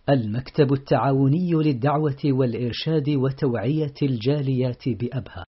المكتب التعاوني للدعوة والإرشاد وتوعية الجاليات بأبها.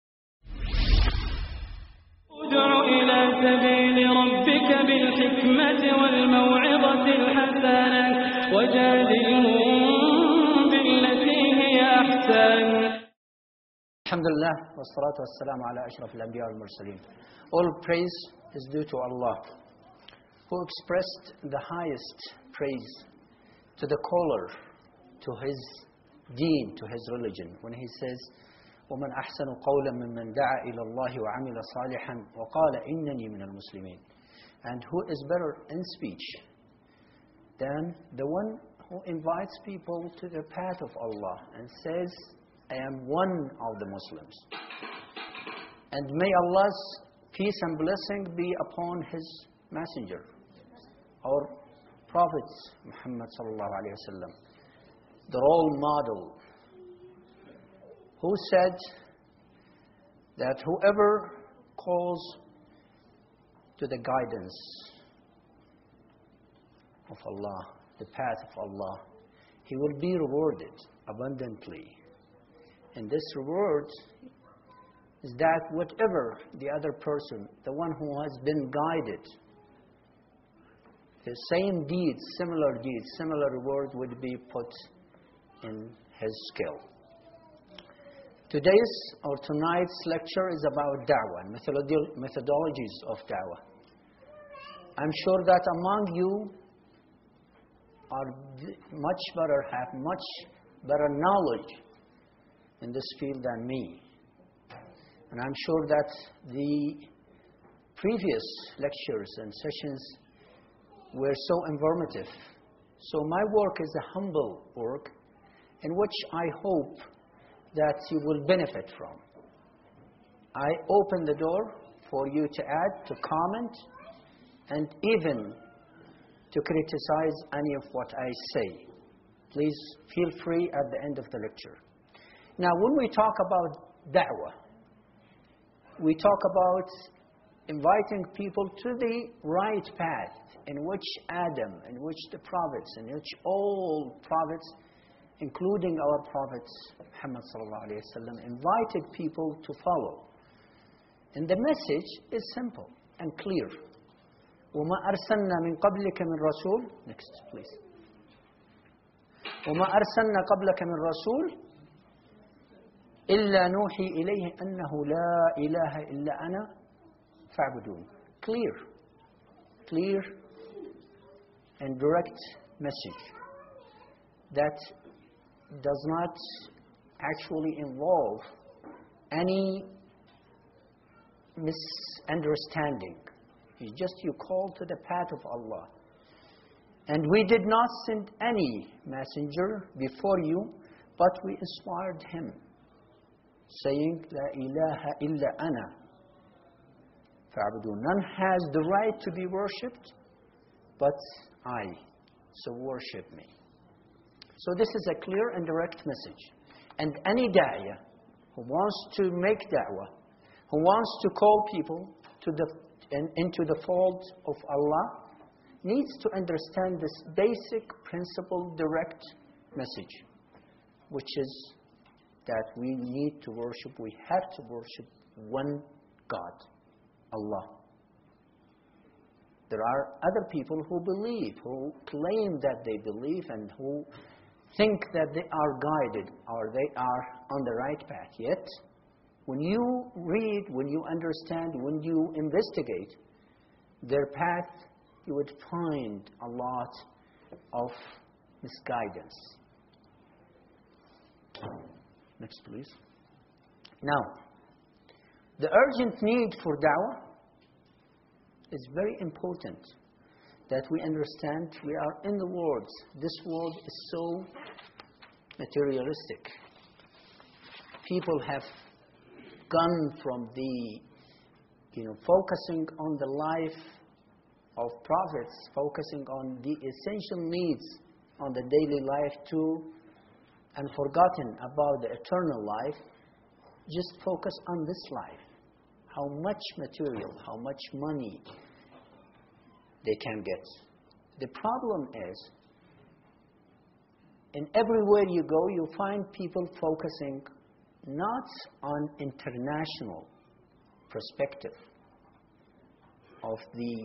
ادع إلى سبيل ربك بالحكمة والموعظة الحسنة وجادلهم بالتي هي أحسن. الحمد لله والصلاة والسلام على أشرف الأنبياء والمرسلين. All praise is due to Allah, who expressed the highest praise to the caller to his deen, to his religion, when he says, وَمَنْ أَحْسَنُ قَوْلًا مِّمَّنْ دَعَا إِلَى اللَّهِ وَعَمِلَ صَالِحًا وَقَالَ إِنَّنِي مِنَ الْمُسْلِمِينَ. And who is better in speech than the one who invites people to the path of Allah and says, I am one of the Muslims. And may Allah's peace and blessing be upon His Messenger, our Prophet Muhammad sallallahu alaihi wasallam, the role model, who said that whoever calls to the guidance of Allah, the path of Allah, he will be rewarded abundantly. And this reward is that whatever the other person, the one who has been guided, the same deeds, similar reward would be put in his scale. Today's or tonight's lecture is about da'wah and methodologies of da'wah. I'm sure that among you are have much better knowledge in this field than me. And I'm sure that the previous lectures and sessions were so informative. So my work is a humble work in which I hope that you will benefit from. I open the door for you to add, to comment, and even to criticize any of what I say. Please feel free at the end of the lecture. Now, when we talk about da'wah, we talk about inviting people to the right path in which Adam, in which the prophets, in which all prophets, including our Prophet Muhammad sallallahu alaihi wasallam, invited people to follow. And the message is simple and clear. وَمَا أَرْسَلْنَا مِنْ قَبْلِكَ مِنْ رَسُولٍ. Next, please. وَمَا أَرْسَلْنَا قَبْلَكَ مِنْ رَسُولٍ إِلَّا نُوحِي إِلَيْهِ أَنَّهُ لَا إِلَهَ إِلَّا أَنَا فَاعْبُدُونِ. Clear and direct message that does not actually involve any misunderstanding. It's just you call to the path of Allah. And we did not send any messenger before you, but we inspired him, saying, La ilaha illa ana fa'budun. None has the right to be worshipped but I, so worship me. So this is a clear and direct message. And any da'iyah who wants to make da'wah, who wants to call people to into the fold of Allah, needs to understand this basic principle, direct message, which is that we need to worship, we have to worship one God, Allah. There are other people who believe, who claim that they believe, and who think that they are guided or they are on the right path. Yet, when you read, when you understand, when you investigate their path, you would find a lot of misguidance. Next, please. Now, the urgent need for da'wah is very important that we understand we are in the world. This world is so materialistic. People have gone from the, focusing on the life of prophets, focusing on the essential needs on the daily life too, and forgotten about the eternal life, just focus on this life. How much material, how much money they can get. The problem is in everywhere you go, you find people focusing not on international perspective of the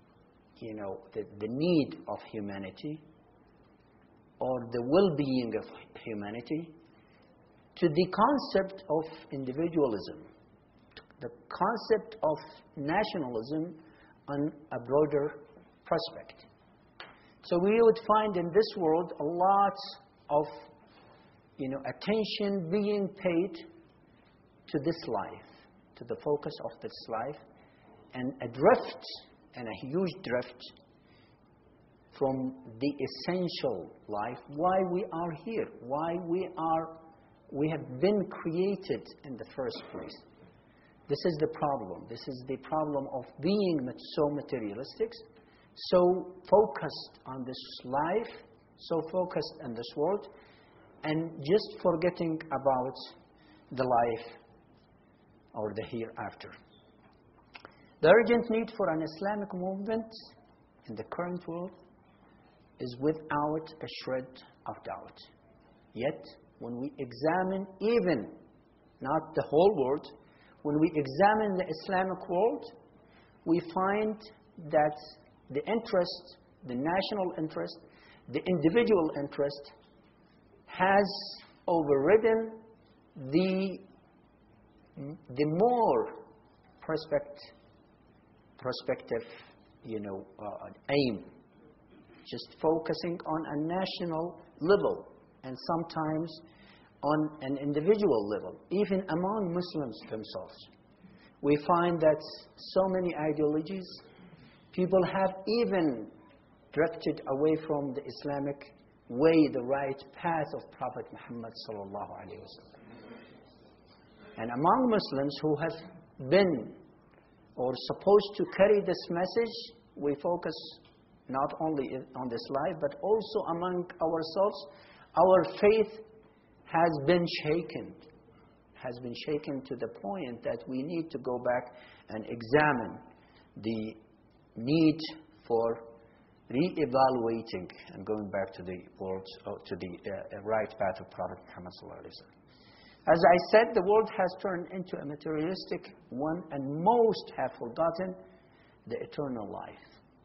need of humanity or the well-being of humanity, to the concept of individualism, the concept of nationalism on a broader prospect. So we would find in this world a lot of attention being paid to this life, to the focus of this life, and a drift, and a huge drift from the essential life, why we are here, why we have been created in the first place. This is the problem. This is the problem of being so materialistic, so focused on this life, so focused on this world, and just forgetting about the life or the hereafter. The urgent need for an Islamic movement in the current world is without a shred of doubt. Yet, when we examine even, not the whole world, when we examine the Islamic world, we find that the interest, the national interest, the individual interest has overridden the more prospective, aim, just focusing on a national level and sometimes on an individual level, even among Muslims themselves. We find that so many ideologies, people have even drifted away from the Islamic way, the right path of Prophet Muhammad sallallahu alaihi wasallam. And among Muslims who have been or supposed to carry this message, we focus not only on this life, but also among ourselves. Our faith has been shaken to the point that we need to go back and examine the need for re-evaluating and going back to the world, to the right path of Prophet Muhammad sallallahu alaihi wasallam. As I said, the world has turned into a materialistic one, and most have forgotten the eternal life.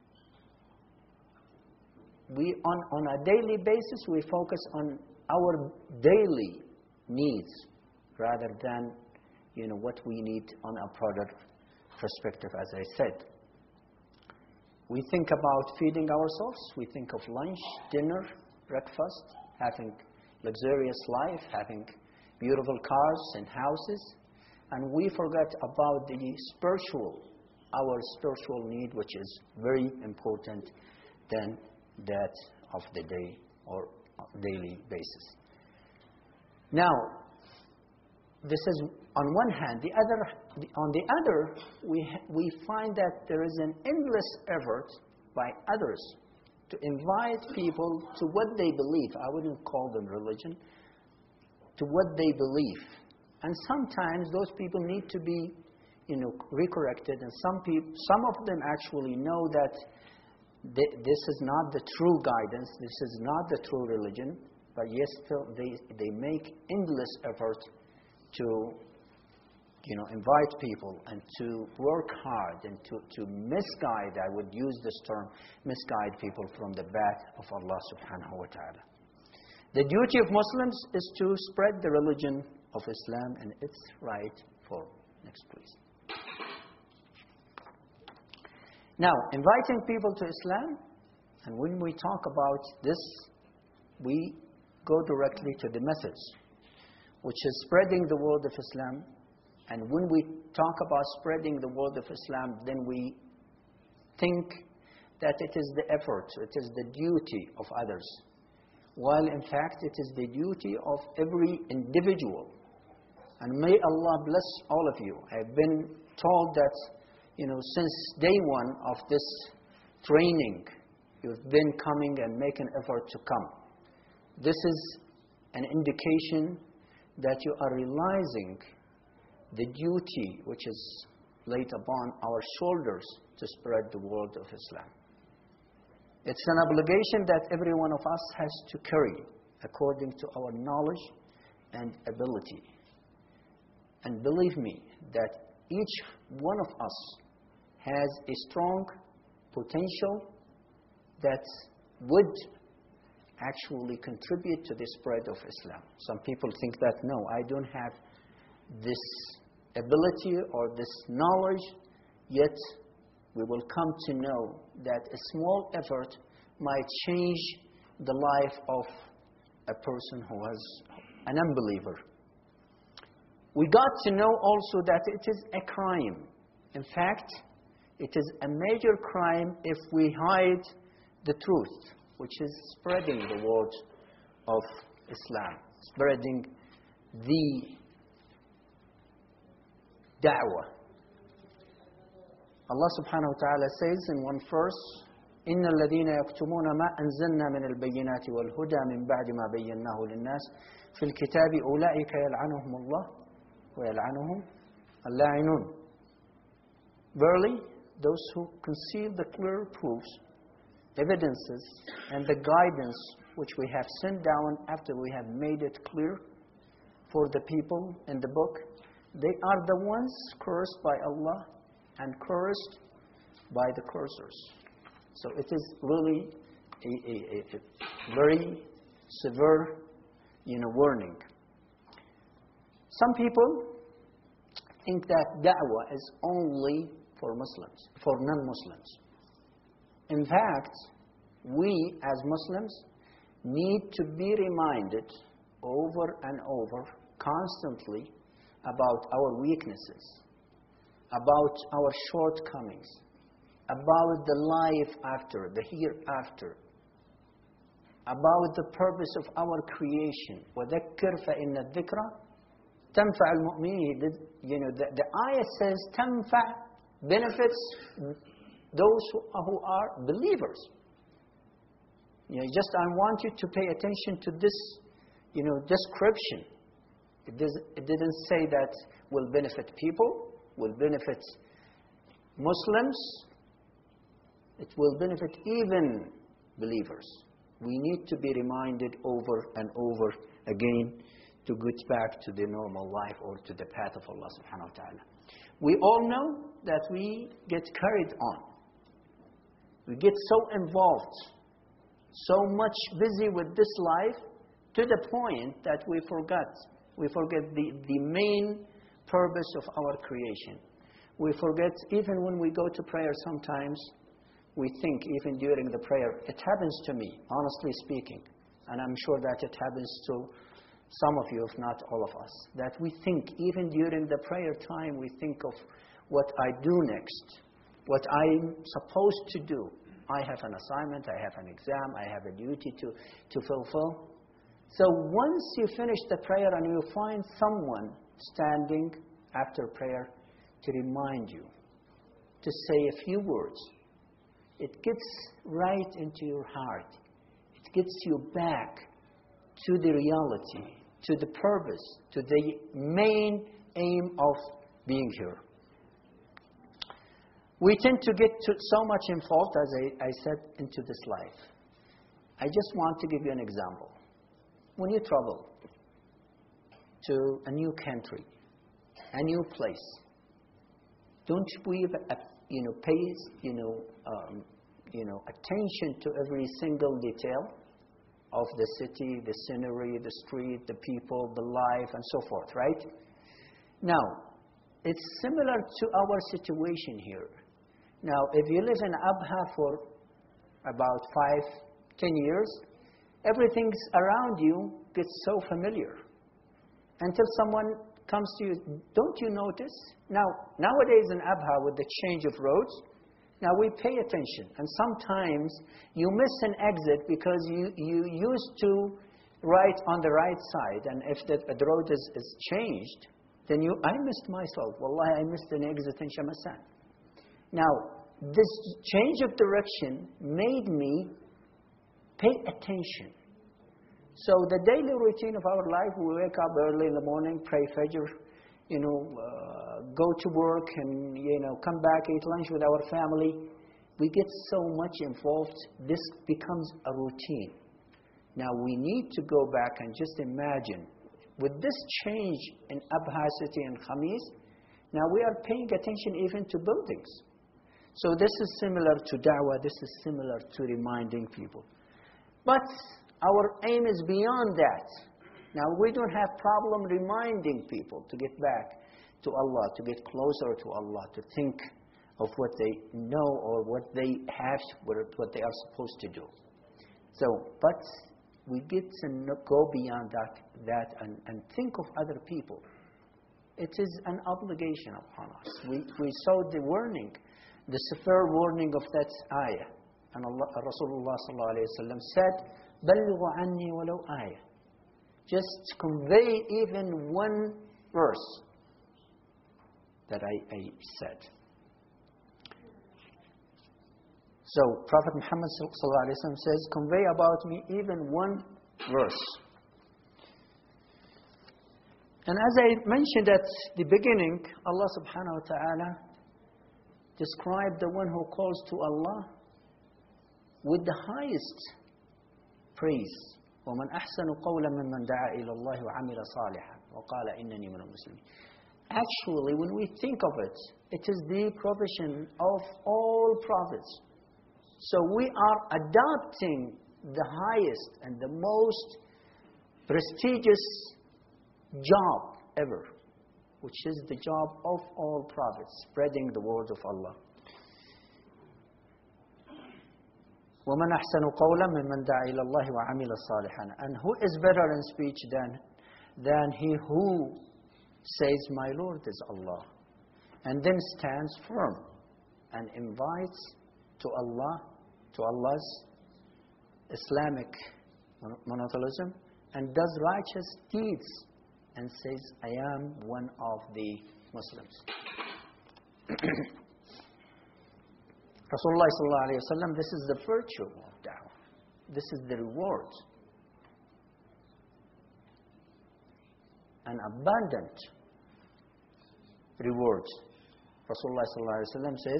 On a daily basis, we focus on our daily needs rather than, what we need on a broader perspective, as I said. We think about feeding ourselves. We think of lunch, dinner, breakfast, having luxurious life, having beautiful cars and houses, and we forget about our spiritual need, which is very important than that of the day or daily basis. Now, this is on one hand. On the other, we find that there is an endless effort by others to invite people to what they believe. I wouldn't call them religion, to what they believe. And sometimes those people need to be, recorrected. And some of them actually know that this is not the true guidance. This is not the true religion. But yes, still they make endless effort to, invite people and to work hard and to misguide. I would use this term, misguide people from the path of Allah subhanahu wa ta'ala. The duty of Muslims is to spread the religion of Islam in its right form. Next, please. Now, inviting people to Islam, and when we talk about this, we go directly to the message, which is spreading the word of Islam. And when we talk about spreading the word of Islam, then we think that it is the effort, it is the duty of others, while in fact it is the duty of every individual. And may Allah bless all of you. I've been told that, since day one of this training, you've been coming and making effort to come. This is an indication that you are realizing the duty which is laid upon our shoulders to spread the word of Islam. It's an obligation that every one of us has to carry according to our knowledge and ability. And believe me that each one of us has a strong potential that would actually contribute to the spread of Islam. Some people think that, no, I don't have this ability or this knowledge, yet we will come to know that a small effort might change the life of a person who is an unbeliever. We got to know also that it is a crime. In fact, it is a major crime if we hide the truth, which is spreading the word of Islam, spreading the da'wah. Allah subhanahu wa ta'ala says in one verse, إِنَّ الَّذِينَ يَكْتُمُونَ مَا أَنزَلْنَا مِنَ الْبَيِّنَاتِ وَالْهُدَى مِنْ بَعْدِ مَا بَيَّنَّاهُ لِلنَّاسِ فِي الْكِتَابِ أُولَئِكَ يَلْعَنُهُمُ اللَّهُ وَيَلْعَنُهُمْ اللَّاعِنُونَ. Verily, those who conceal the clear proofs, evidences, and the guidance which we have sent down after we have made it clear for the people in the book, they are the ones cursed by Allah and cursed by the cursors. So it is really a very severe, warning. Some people think that da'wah is only for Muslims, for non-Muslims. In fact, we as Muslims need to be reminded over and over, constantly, about our weaknesses, about our shortcomings, about the life after, the hereafter, about the purpose of our creation. وَذَكِّرْ فَإِنَّ الذِّكْرَ تَنْفَعُ الْمُؤْمِنِينَ. The ayah says, تَنْفَعُ, benefits those who are believers. Just I want you to pay attention to this, description. It didn't say that will benefit people, will benefit Muslims. It will benefit even believers. We need to be reminded over and over again to get back to the normal life or to the path of Allah subhanahu wa ta'ala. We all know that we get carried on. We get so involved, so much busy with this life, to the point that we forget the main purpose of our creation. We forget, even when we go to prayer sometimes, we think, even during the prayer, it happens to me, honestly speaking, and I'm sure that it happens to some of you, if not all of us, that we think, even during the prayer time, we think of what I do next, what I'm supposed to do. I have an assignment, I have an exam, I have a duty to fulfill. So once you finish the prayer and you find someone standing after prayer to remind you, to say a few words, it gets right into your heart. It gets you back to the reality, to the purpose, to the main aim of being here. We tend to get so much involved, as I said, into this life. I just want to give you an example. When you travel to a new country, a new place, don't we pay attention to every single detail of the city, the scenery, the street, the people, the life, and so forth, right? Now, it's similar to our situation here. Now, if you live in Abha for about 5-10 years, everything around you gets so familiar. Until someone comes to you, don't you notice? Now, nowadays in Abha, with the change of roads, now we pay attention. And sometimes you miss an exit because you used to ride on the right side. And if the road is changed, then I missed myself. Wallahi, I missed an exit in Shamasan. Now, this change of direction made me pay attention. So the daily routine of our life, we wake up early in the morning, pray Fajr, go to work and, come back, eat lunch with our family. We get so much involved, this becomes a routine. Now we need to go back and just imagine, with this change in Abha city and Khamis, now we are paying attention even to buildings. So this is similar to da'wah, this is similar to reminding people. But our aim is beyond that. Now we don't have problem reminding people to get back to Allah, to get closer to Allah, to think of what they know or what they have, what they are supposed to do. So, but we get to go beyond that and think of other people. It is an obligation upon us. We saw the warning, the severe warning of that ayah. And Rasulullah sallallahu alayhi wa sallam said, بَلِّغُ عَنِّي وَلَوْ آيَةً. Just convey even one verse that I said. So Prophet Muhammad sallallahu alayhi wa sallam says, convey about me even one verse. And as I mentioned at the beginning, Allah subhanahu wa ta'ala described the one who calls to Allah with the highest praise. وَمَنْ أَحْسَنُ قَوْلًا مِمَّنْ دَعَا إِلَى اللَّهِ وَعَمِلَ صَالِحًا وَقَالَ إِنَّنِي مِنَ الْمُسْلِمِينَ. Actually, when we think of it, it is the provision of all prophets. So we are adopting the highest and the most prestigious job ever, which is the job of all prophets, spreading the word of Allah. وَمَنْ أَحْسَنُ قَوْلًا مِمَّنْ دَعَا إِلَى اللَّهِ وَعَمِلَ صَالِحًا. And who is better in speech than he who says, my Lord is Allah, and then stands firm and invites to Allah, to Allah's Islamic monotheism, and does righteous deeds and says, I am one of the Muslims. Rasulullah sallallahu alayhi wa sallam, this is the virtue of da'wah. This is the reward. An abundant reward. Rasulullah sallallahu alayhi wa sallam says,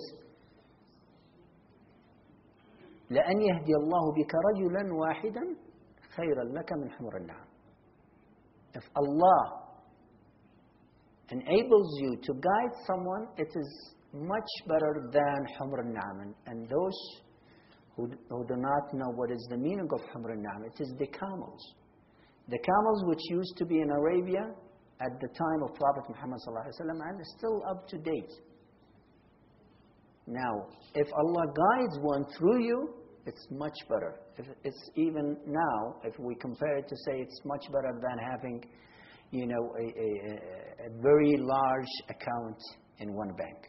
لأن يهدي الله بك رجلا واحدا خيرا لك من حمر النعم. If Allah enables you to guide someone, it is much better than Humr al-Na'am. And those who do not know what is the meaning of Humr al-Na'am, it is the camels. The camels which used to be in Arabia at the time of Prophet Muhammad sallallahu alaihi wasallam and is still up to date. Now, if Allah guides one through you, it's much better. If it's even now, if we compare it to say it's much better than having, a very large account in one bank.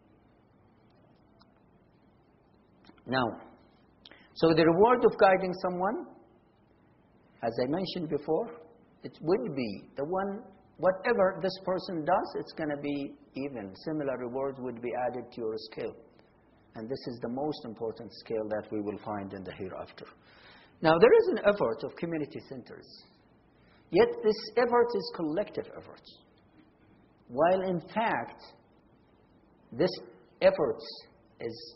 Now, so the reward of guiding someone, as I mentioned before, it would be the one, whatever this person does, it's going to be even. Similar rewards would be added to your scale. And this is the most important scale that we will find in the hereafter. Now, there is an effort of community centers. Yet this effort is collective effort. While in fact, this effort is,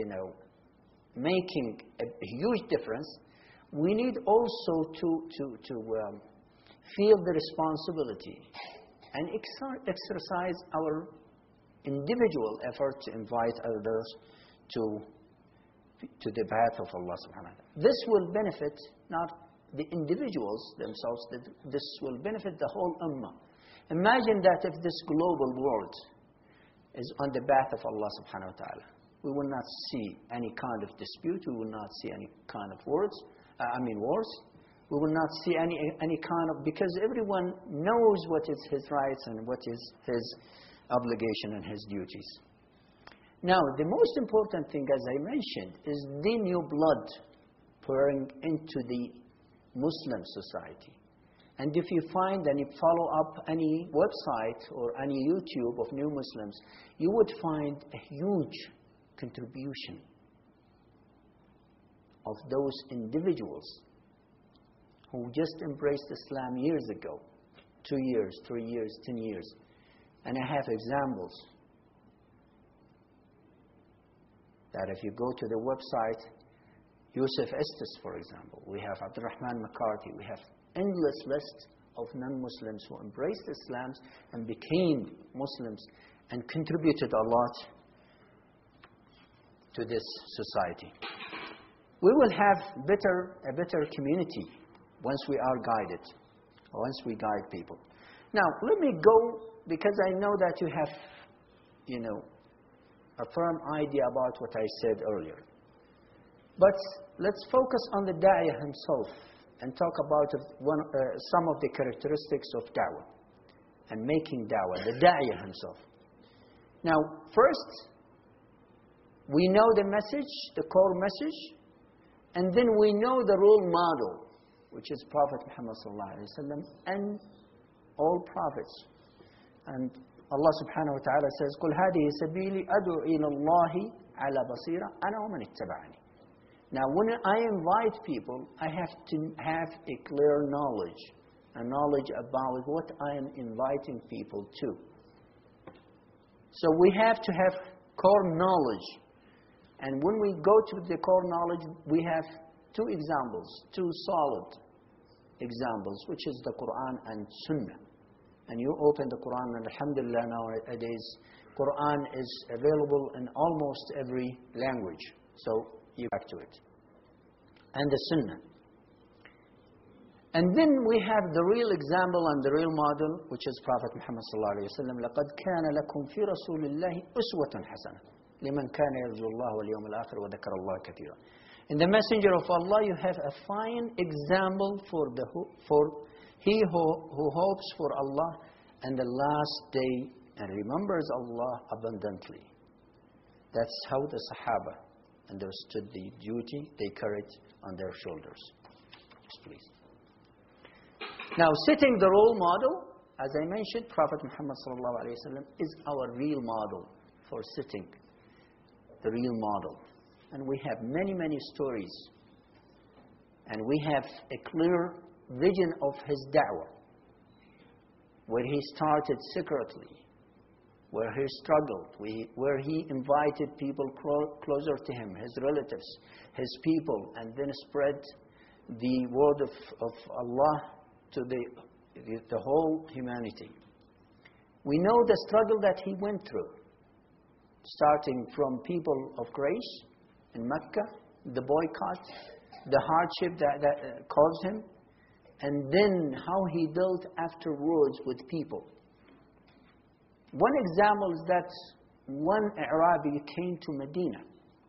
making a huge difference, we need also to feel the responsibility and exercise our individual effort to invite others to the path of Allah subhanahu wa ta'ala. This will benefit not the individuals themselves, this will benefit the whole ummah. Imagine that if this global world is on the path of Allah subhanahu wa ta'ala, we will not see any kind of dispute, we will not see any kind of wars. We will not see any kind of, because everyone knows what is his rights and what is his obligation and his duties. Now, the most important thing, as I mentioned, is the new blood pouring into the Muslim society. And if you find and you follow up any website or any YouTube of new Muslims, you would find a huge contribution of those individuals who just embraced Islam years ago, 2 years, 3 years, 10 years. And I have examples that if you go to the website, Yusuf Estes, for example. We have Abdurrahman McCarthy. We have endless lists of non-Muslims who embraced Islam and became Muslims and contributed a lot to this society. We will have a better community once we are guided, once we guide people. Now, let me go, because I know that you have, a firm idea about what I said earlier. But let's focus on the Da'iyah himself and talk about some of the characteristics of Da'wah and making Da'wah, the Da'iyah himself. Now, first, we know the message, the core message, and then we know the role model, which is Prophet Muhammad sallallahu alaihi wasallam and all prophets. And Allah subhanahu wa ta'ala says, قُلْ هَذِهِ سَبِيلِي أَدْعُو إِلَى اللَّهِ عَلَى بَصِيرَةٍ أَنَا وَمَنِ اتَّبَعَنِي. Now, when I invite people, I have to have a clear knowledge, a knowledge about what I am inviting people to. So we have to have core knowledge. And when we go to the core knowledge, we have two examples, two solid examples, which is the Quran and Sunnah. And you open the Quran, and alhamdulillah, nowadays, Quran is available in almost every language. So you back to it. And the Sunnah. And then we have the real example and the real model, which is Prophet Muhammad sallallahu alayhi wa sallam. لَقَدْ كَانَ لَكُمْ فِي رَسُولِ اللَّهِ أُسْوَةٌ حَسَنَةٌ لِمَنْ كَانَ يَرْجُو اللَّهَ وَالْيَوْمَ الْآخِرَ وَذَكَرَ اللَّهَ كَثِيرًا. In the Messenger of Allah, you have a fine example for he who hopes for Allah and the last day and remembers Allah abundantly. That's how the Sahaba understood the duty they carried on their shoulders. Yes, please. Now, setting the role model, as I mentioned, Prophet Muhammad sallallahu alaihi wasallam is our real model for setting the real model. And we have many, many stories. And we have a clear vision of his da'wah, where he started secretly, where he struggled, where he invited people closer to him, his relatives, his people, and then spread the word of Allah to the whole humanity. We know the struggle that he went through, starting from people of grace in Mecca, the boycott, the hardship that caused him, and then how he dealt afterwards with people. One example is that one Arabi came to Medina.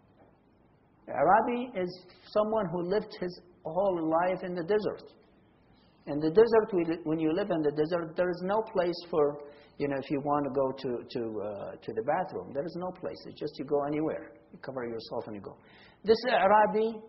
Arabi is someone who lived his whole life in the desert. In the desert, when you live in the desert, there is no place for, if you want to go to the bathroom, there is no place. It's just you go anywhere. You cover yourself and you go. This Arabi,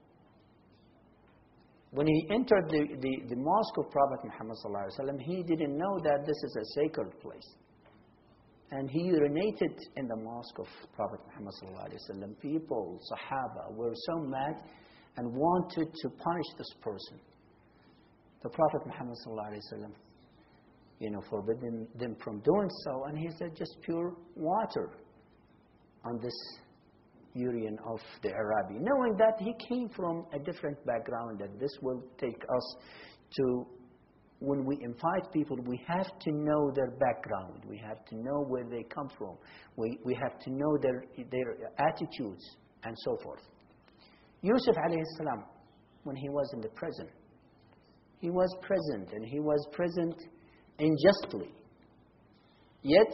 when he entered the mosque of Prophet Muhammad sallallahu alaihi wasallam, he didn't know that this is a sacred place. And he urinated in the mosque of Prophet Muhammad sallallahu alaihi wasallam. People, Sahaba, were so mad and wanted to punish this person. The Prophet Muhammad sallallahu alaihi wasallam, forbidden them from doing so, and he said just pure water on this urine of the Arabi, knowing that he came from a different background, that this will take us to, when we invite people, we have to know their background, we have to know where they come from, we have to know their attitudes, and so forth. Yusuf alayhi salam, when he was in the prison, he was present, and he was present unjustly. Yet,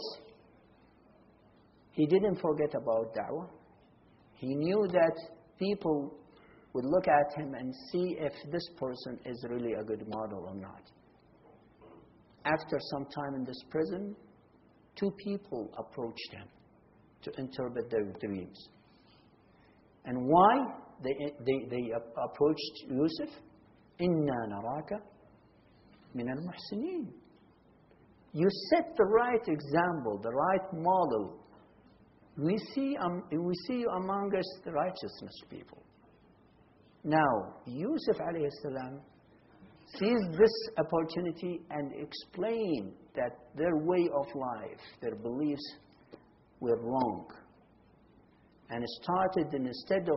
he didn't forget about da'wah. He knew that people would look at him and see if this person is really a good model or not. After some time in this prison, 2 people approached him to interpret their dreams. And why they approached Yusuf? إِنَّا نَرَاكَ مِنَ الْمُحْسِنِينَ. You set the right example, the right model. We see you among us the righteousness people. Now, Yusuf alayhi salam seized this opportunity and explained that their way of life, their beliefs were wrong. And started, instead of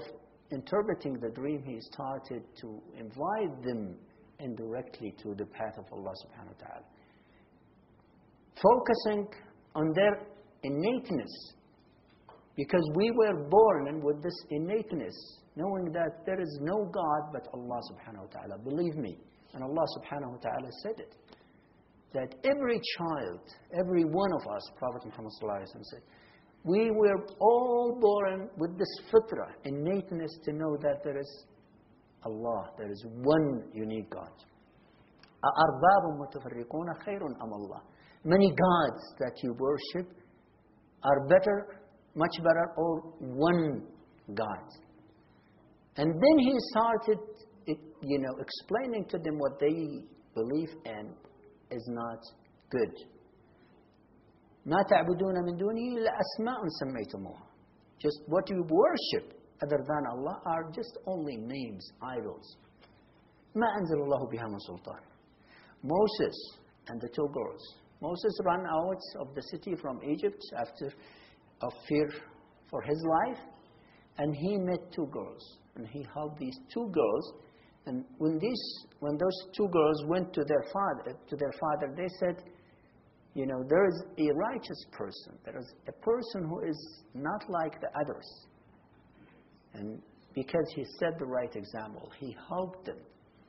interpreting the dream, he started to invite them indirectly to the path of Allah subhanahu wa ta'ala, focusing on their innateness, because we were born with this innateness, knowing that there is no God but Allah subhanahu wa ta'ala. Believe me, and Allah subhanahu wa ta'ala said it, that every child, every one of us, Prophet Muhammad sallallahu alaihi wasallam said, we were all born with this fitrah, innateness to know that there is Allah, there is one unique God. أَأَرْبَابٌ مُتَفَرِّقُونَ خَيْرٌ أَمَ اللَّهِ. Many gods that you worship are better, much better, or one God. And then he started, explaining to them what they believe in is not good. مَا تَعْبُدُونَ مِن دُونِهِ إِلَّا أَسْمَاءٌ سَمَّيْتُمُوهَا. Just what you worship other than Allah are just only names, idols. مَا أَنزَلَ اللَّهُ بِهَا مِن سُلْطَانٍ. Moses and the two girls. Moses ran out of the city from Egypt after a fear for his life, and he met two girls, and he helped these two girls. And when those two girls went to their father, they said, there is a righteous person. There is a person who is not like the others. And because he set the right example, he helped them.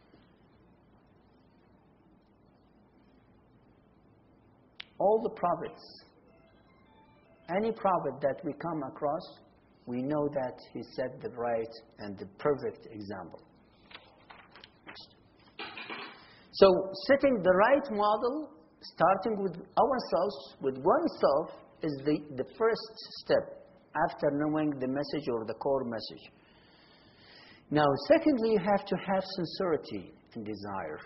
All the prophets, any prophet that we come across, we know that he set the right and the perfect example. So setting the right model, starting with ourselves, with oneself, is the first step after knowing the message or the core message. Now, secondly, you have to have sincerity and desire.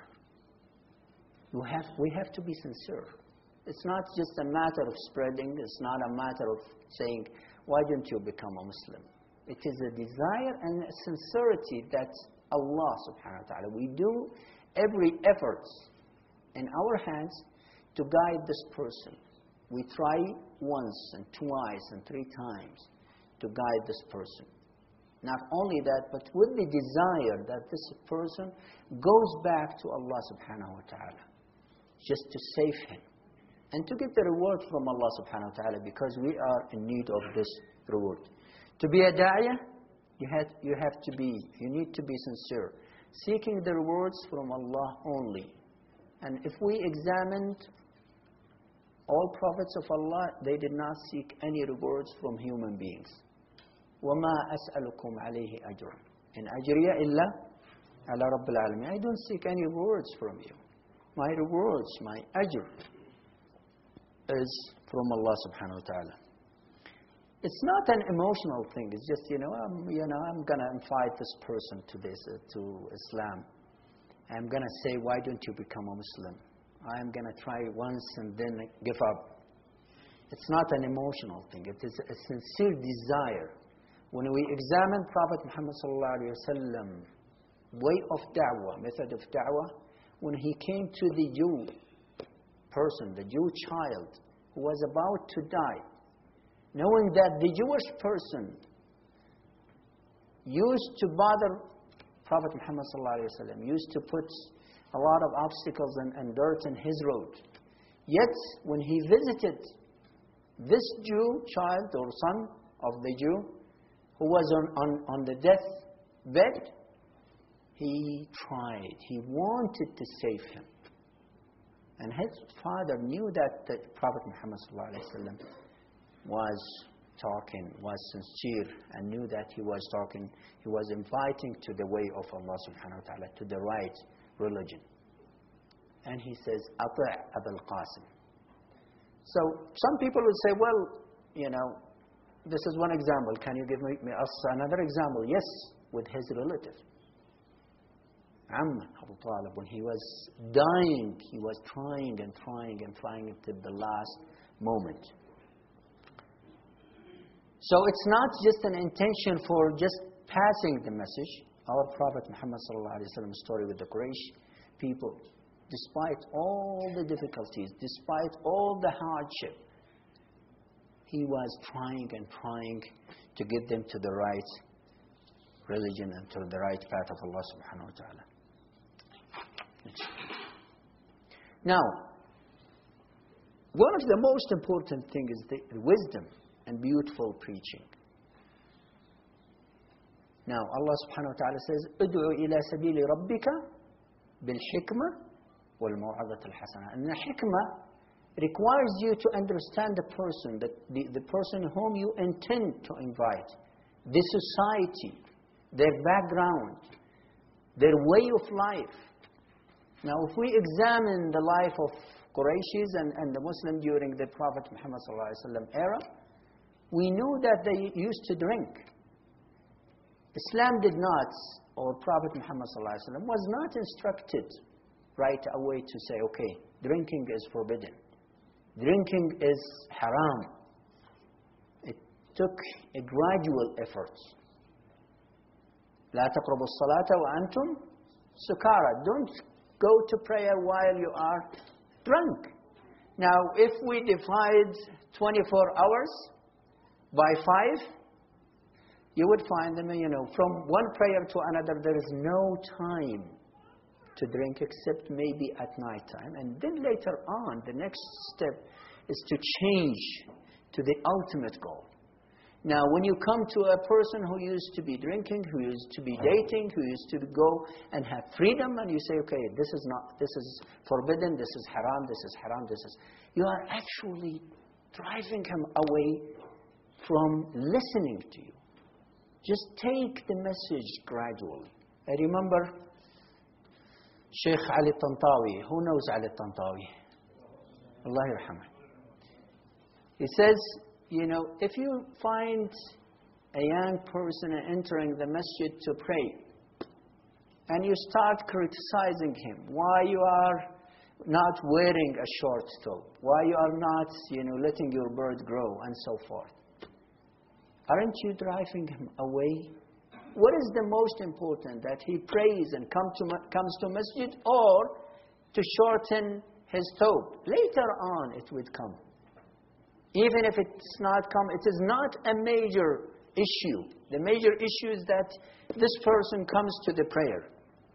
We have to be sincere. It's not just a matter of spreading. It's not a matter of saying, why don't you become a Muslim? It is a desire and a sincerity that Allah subhanahu wa ta'ala, we do every effort in our hands to guide this person. We try once and twice and 3 times to guide this person. Not only that, but with the desire that this person goes back to Allah subhanahu wa ta'ala, just to save him, and to get the reward from Allah subhanahu wa ta'ala, because we are in need of this reward. To be a da'iyah, you need to be sincere, seeking the rewards from Allah only. And if we examined all prophets of Allah, they did not seek any rewards from human beings. وَمَا أَسْأَلُكُمْ عَلَيْهِ أَجْرًا إِنْ أَجْرِيَ إِلَّا عَلَى رَبِّ الْعَالَمِينَ. I don't seek any rewards from you. My rewards, my ajr, is from Allah subhanahu wa ta'ala. It's not an emotional thing. It's just, I'm going to invite this person to Islam. I'm going to say, why don't you become a Muslim? I'm going to try once and then give up. It's not an emotional thing. It is a sincere desire. When we examine Prophet Muhammad sallallahu alaihi wasallam, way of da'wah, method of da'wah, when he came to the Jew person, the Jew child, who was about to die, knowing that the Jewish person used to bother Prophet Muhammad sallallahu alaihi wasallam, used to put a lot of obstacles and dirt in his road. Yet, when he visited this Jew child or son of the Jew, who was on the deathbed, he tried. He wanted to save him. And his father knew that the Prophet Muhammad sallallahu alaihi wasallam was talking, was sincere, and knew that he was talking, he was inviting to the way of Allah subhanahu wa ta'ala, to the right religion. And he says, أَطِعْ أَبَا الْقَاسِمِ. So some people would say, well, this is one example. Can you give me another example? Yes, with his relative. Abu Talib, when he was dying, he was trying and trying and trying until the last moment. So it's not just an intention for just passing the message. Our Prophet Muhammad sallallahu alaihi wasallam story with the Quraysh people, despite all the difficulties, despite all the hardship, he was trying and trying to get them to the right religion and to the right path of Allah subhanahu wa ta'ala. Now, one of the most important things is the wisdom and beautiful preaching. Now, Allah subhanahu wa ta'ala says, "Ud'u ila sabili rabbika bil hikmah wal maw'izati al hasana." And the hikmah requires you to understand the person, the person whom you intend to invite, the society, their background, their way of life. Now, if we examine the life of Qurayshis and the Muslim during the Prophet Muhammad ﷺ era, we know that they used to drink. Islam did not, or Prophet Muhammad ﷺ was not instructed right away to say, okay, drinking is forbidden. Drinking is haram. It took a gradual effort. لا تقربوا الصلاة وأنتم سكارى. Don't go to prayer while you are drunk. Now, if we divide 24 hours by 5, you would find them, from one prayer to another, there is no time to drink except maybe at night time. And then later on, the next step is to change to the ultimate goal. Now, when you come to a person who used to be drinking, who used to be dating, who used to go and have freedom, and you say, okay, this is forbidden, this is haram, this is haram, you are actually driving him away from listening to you. Just take the message gradually. I remember Sheikh Ali Tantawi. Who knows Ali Tantawi? Allah yarhamah. He says, if you find a young person entering the masjid to pray, and you start criticizing him, why you are not wearing a short top, why you are not, letting your beard grow, and so forth, aren't you driving him away? What is the most important, that he prays and comes to masjid, or to shorten his top? Later on it would come. Even if it's not come, it is not a major issue. The major issue is that this person comes to the prayer.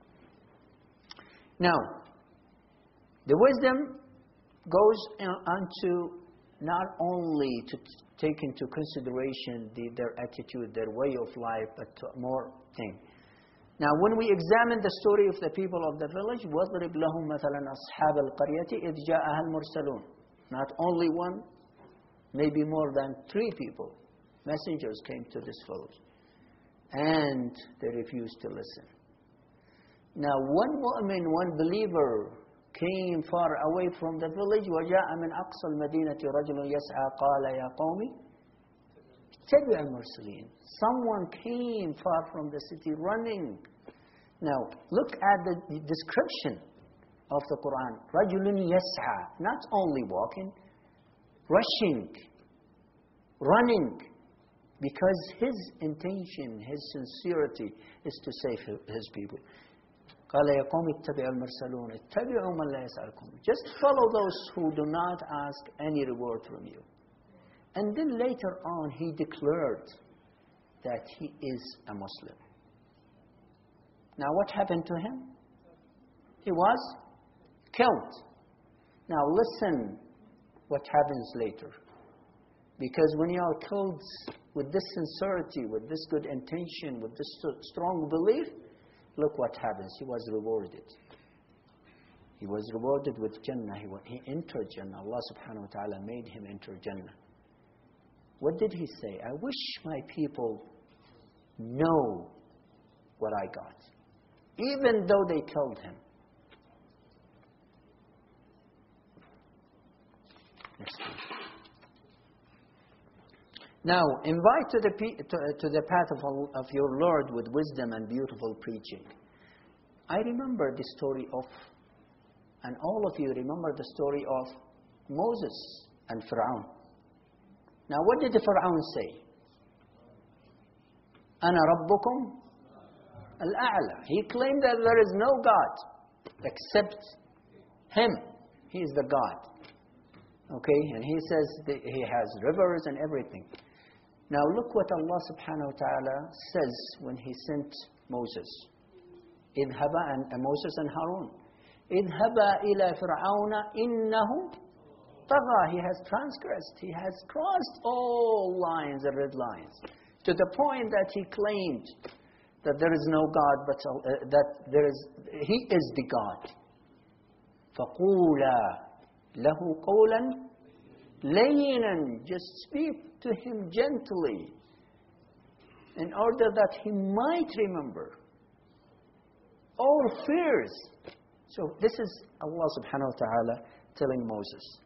Now, the wisdom goes on to not only to take into consideration their attitude, their way of life, but more things. Now, when we examine the story of the people of the village, وَاضْرِبْ لَهُمْ مَثَلًا أَصْحَابَ الْقَرْيَةِ إِذْ جَاءَهَا الْمُرْسَلُونَ. Not only one, maybe more than 3 people, messengers came to this village. And they refused to listen. Now, one mu'min, one believer, came far away from the village. وَجَاءَ مِنْ أَقْصَى الْمَدِينَةِ رَجُلٌ يَسْعَى قَالَ يَا قَوْمِ اتَّبِعُوا الْمُرْسَلِينَ. Someone came far from the city running. Now, look at the description of the Quran. رَجُلٌ يَسْعَى. Not only walking, rushing, running, because his intention, his sincerity is to save his people. قال يا قوم اتبعوا المرسلون اتبعوا من لا يسألكم. Just follow those who do not ask any reward from you. And then later on he declared that he is a Muslim. Now what happened to him? He was killed. Now listen what happens later. Because when you are killed with this sincerity, with this good intention, with this strong belief, look what happens. He was rewarded. He was rewarded with Jannah. He entered Jannah. Allah subhanahu wa ta'ala made him enter Jannah. What did he say? I wish my people know what I got. Even though they killed him. Next one. Now, invite to the path of your Lord with wisdom and beautiful preaching. I remember the story of, and all of you remember the story of Moses and Pharaoh. Now, what did the Pharaoh say? أَنَا رَبُّكُمْ الْأَعْلَى. He claimed that there is no God except him. He is the God. Okay, and he says that he has rivers and everything. Now look what Allah subhanahu wa ta'ala says when He sent Moses. اذهبا, and Moses and Harun. اذهبا إلى فرعون إنه طغى. He has transgressed. He has crossed all lines, the red lines, to the point that he claimed that there is no God, but He is the God. فقولا له قولا لينا. Just speak to him gently, in order that he might remember all fears. So this is Allah subhanahu wa ta'ala telling Moses.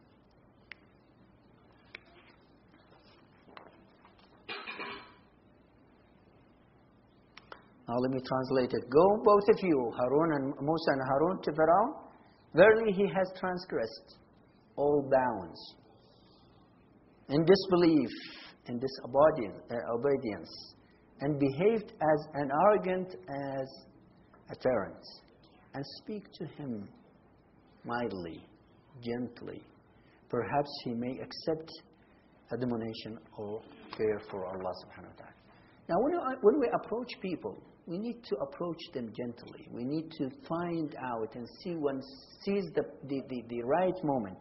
Now let me translate it. Go, both of you, Harun and Musa and Harun, to Pharaoh. Verily he has transgressed all bounds in disbelief, in disobedience, and behaved as an arrogant as a tyrant. And speak to him mildly, gently. Perhaps he may accept admonition or fear for Allah subhanahu wa ta'ala. Now when we approach people, we need to approach them gently. We need to find out and seize the right moment.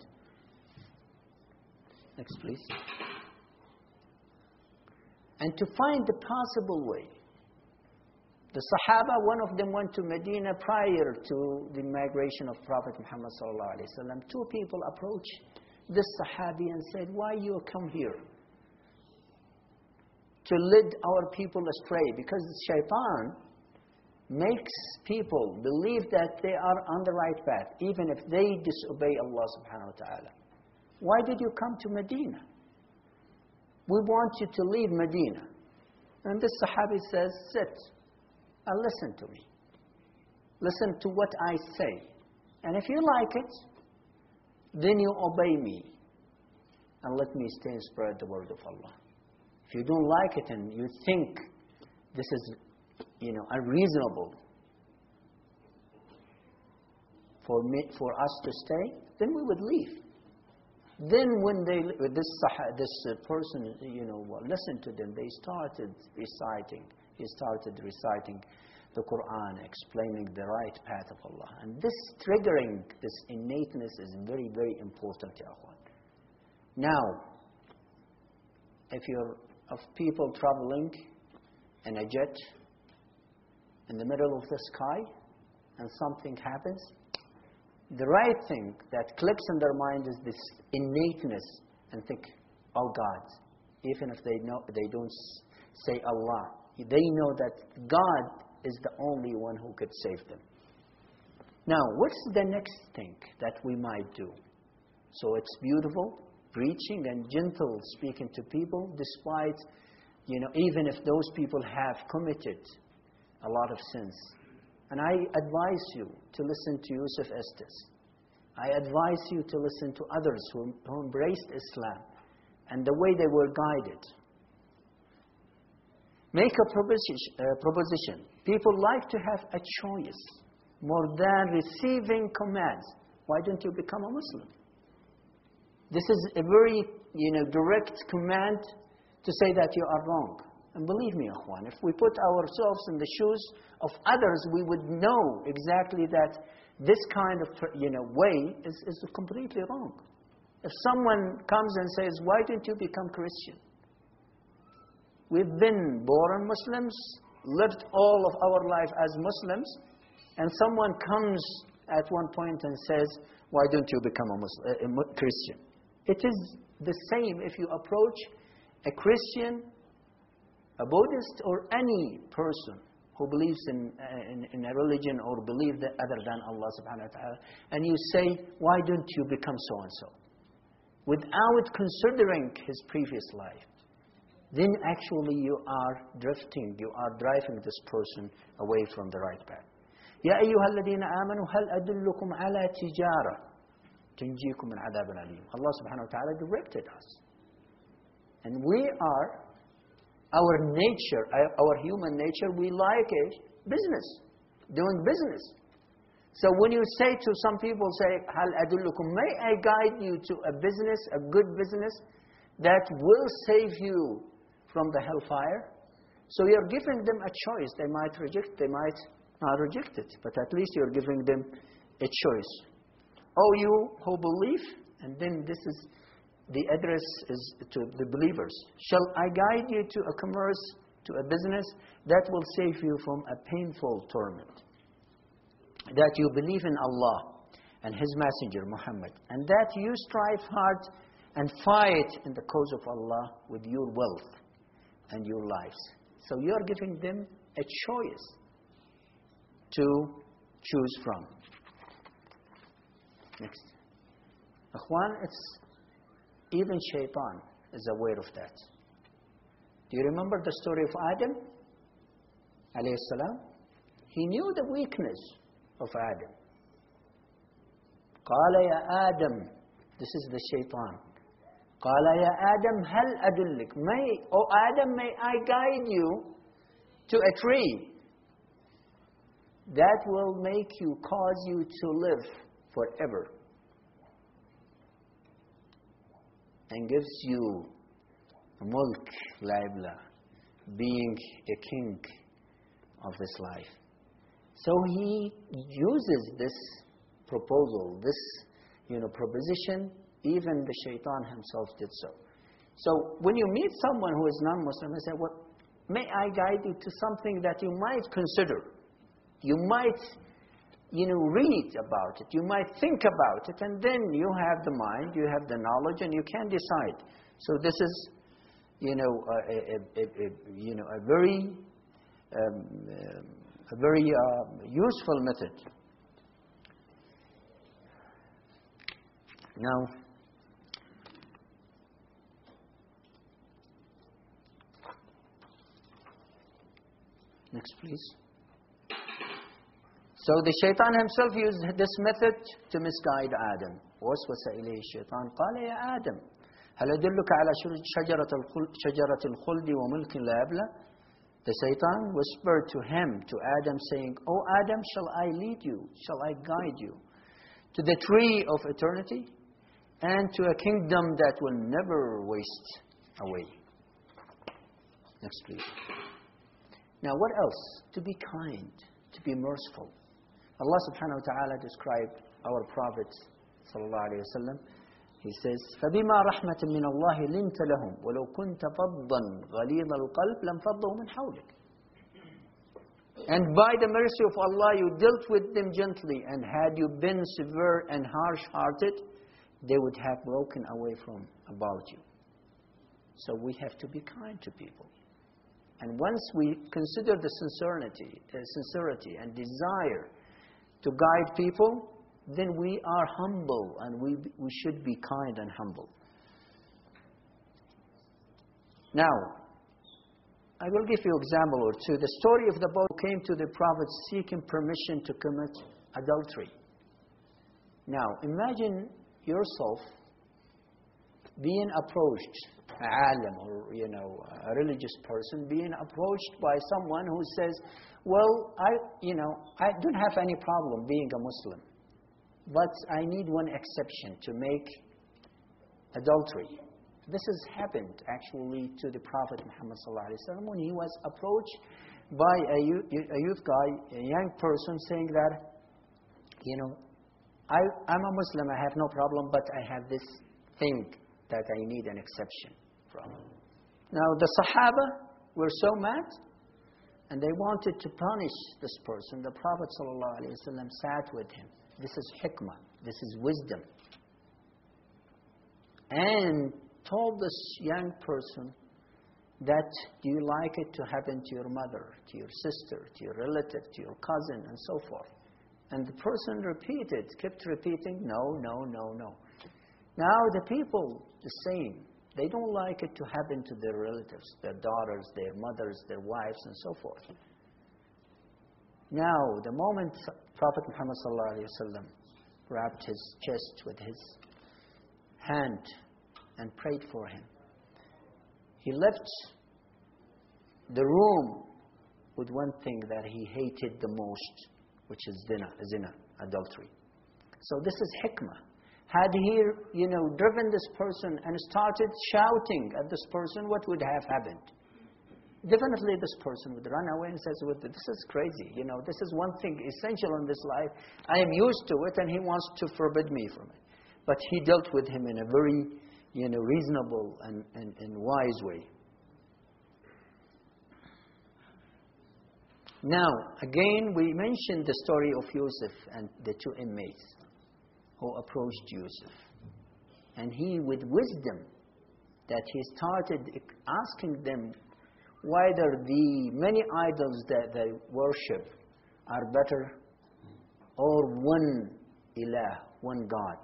Next, please. And to find the possible way. The Sahaba, one of them went to Medina prior to the migration of Prophet Muhammad sallallahu alaihi wasallam. Two people approached this Sahabi and said, "Why you come here? To lead our people astray." Because Shaitan makes people believe that they are on the right path, even if they disobey Allah subhanahu wa ta'ala. Why did you come to Medina? We want you to leave Medina. And this Sahabi says, "Sit and listen to me. Listen to what I say. And if you like it, then you obey me. And let me stay and spread the word of Allah. If you don't like it and you think this is, unreasonable for us to stay, then we would leave." Then when this person, listened to them, they started reciting. He started reciting the Quran, explaining the right path of Allah. And this triggering, this innateness is very, very important, ya akhwan. Now, if you're of people traveling in a jet in the middle of the sky and something happens, the right thing that clicks in their mind is this innateness and think, "Oh God," even if they don't say Allah, they know that God is the only one who could save them. Now, what's the next thing that we might do? So it's beautiful, preaching and gentle speaking to people, despite, even if those people have committed a lot of sins. And I advise you to listen to Yusuf Estes. I advise you to listen to others who embraced Islam and the way they were guided. Make a proposition. People like to have a choice more than receiving commands. Why don't you become a Muslim? This is a very, direct command to say that you are wrong. And believe me, akhwan, if we put ourselves in the shoes of others, we would know exactly that this kind of, way is completely wrong. If someone comes and says, "Why don't you become Christian?" We've been born Muslims, lived all of our life as Muslims, and someone comes at one point and says, "Why don't you become a Christian?" It is the same if you approach a Christian, a Buddhist, or any person who believes in a religion or believe that other than Allah subhanahu wa ta'ala, and you say, "Why don't you become so-and-so?" Without considering his previous life, then actually you are drifting, you are driving this person away from the right path. يَا أَيُّهَا الَّذِينَ آمَنُوا هَلْ أَدُلُّكُمْ عَلَى تِجَارَةٍ تُنْجِيكُمْ مِنْ عَذَابٍ أَلِيمٍ. Allah subhanahu wa ta'ala directed us. And we are, our nature, our human nature, we like business, doing business. So when you say to some people, say, "Hal adullukum," may I guide you to a business, a good business, that will save you from the hellfire. So you're giving them a choice. They might reject, they might not reject it, but at least you're giving them a choice. Oh, you who believe, and then this is the address is to the believers. Shall I guide you to a commerce, to a business that will save you from a painful torment? That you believe in Allah and His Messenger Muhammad, and that you strive hard and fight in the cause of Allah with your wealth and your lives. So you are giving them a choice to choose from. Next. Ikhwan, it's even Shaitan is aware of that. Do you remember the story of Adam? Alayhi salam? He knew the weakness of Adam. قال يا آدم. This is the Shaitan. قال يا آدم هل أدلك. O Adam, may I guide you to a tree that will make you, cause you to live forever, and gives you mulk la ibla, being a king of this life. So he uses this proposal, this proposition. Even the Shaitan himself did so. So when you meet someone who is non-Muslim, you say, well, may I guide you to something that you might consider. You might read about it. You might think about it, and then you have the mind, you have the knowledge, and you can decide. So this is, a very useful method. Now, next, please. So the Shaitan himself used this method to misguide Adam. وسوس إليه الشيطان قال يا آدم هل أدلك على شجرة الخلد وملك لا يبلى. The Shaitan whispered to him, to Adam, saying, O Adam, shall I lead you, shall I guide you to the tree of eternity and to a kingdom that will never waste away. Next, please. Now, what else? To be kind, to be merciful. Allah subhanahu wa ta'ala described our Prophet sallallahu alayhi wa sallam. He says, فَبِمَا رَحْمَةٍ مِّنَ اللَّهِ لِنْتَ لَهُمْ وَلَوْ كُنْتَ فَضًّا غَلِيظَ الْقَلْبِ لَانْفَضُّوا مِنْ حَوْلِكَ. And by the mercy of Allah, you dealt with them gently, and had you been severe and harsh-hearted, they would have broken away from about you. So we have to be kind to people. And once we consider the sincerity and desire to guide people, then we are humble, and we should be kind and humble. Now, I will give you an example or two. The story of the boy who came to the Prophet seeking permission to commit adultery. Now, imagine yourself being approached, an alim or a religious person, being approached by someone who says, well, I don't have any problem being a Muslim, but I need one exception to make adultery. This has happened actually to the Prophet Muhammad ﷺ when he was approached by a youth guy, a young person, saying that, I'm a Muslim, I have no problem, but I have this thing that I need an exception from. Now the Sahaba were so mad, and they wanted to punish this person. The Prophet ﷺ sat with him. This is hikmah, this is wisdom. And told this young person that, do you like it to happen to your mother, to your sister, to your relative, to your cousin, and so forth? And the person kept repeating, no, no, no, no. Now the people, the same. They don't like it to happen to their relatives, their daughters, their mothers, their wives, and so forth. Now, the moment Prophet Muhammad ﷺ wrapped his chest with his hand and prayed for him, he left the room with one thing that he hated the most, which is zina, adultery. So this is hikmah. Had he, driven this person and started shouting at this person, what would have happened? definitely this person would run away and says, well, this is crazy. This is one thing essential in this life. I am used to it, and he wants to forbid me from it. But he dealt with him in a very, reasonable and wise way. Now, again, we mentioned the story of Yusuf and the two inmates who approached Yusuf. And he, with wisdom, that he started asking them whether the many idols that they worship are better or one ilah, one God.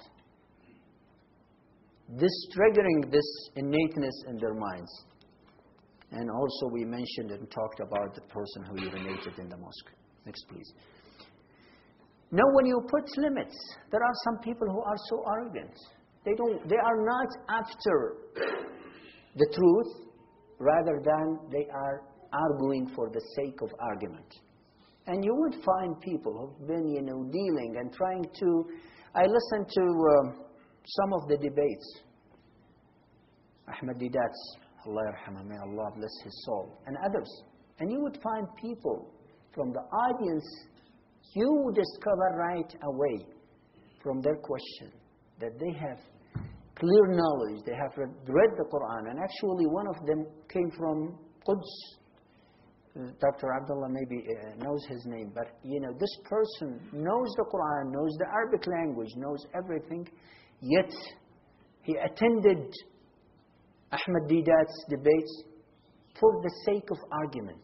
This triggering this innateness in their minds. And also we mentioned and talked about the person who urinated in the mosque. Next, please. Now, when you put limits, there are some people who are so arrogant. They are not after the truth, rather than they are arguing for the sake of argument. And you would find people who've been, dealing and trying to. I listened to some of the debates. Ahmed Didat, Allah yarhamah, may Allah bless his soul, and others. And you would find people from the audience, you discover right away from their question that they have clear knowledge, they have read the Quran, and actually one of them came from Quds. Dr. Abdullah maybe knows his name, but this person knows the Quran, knows the Arabic language, knows everything, yet he attended Ahmed Didat's debates for the sake of argument.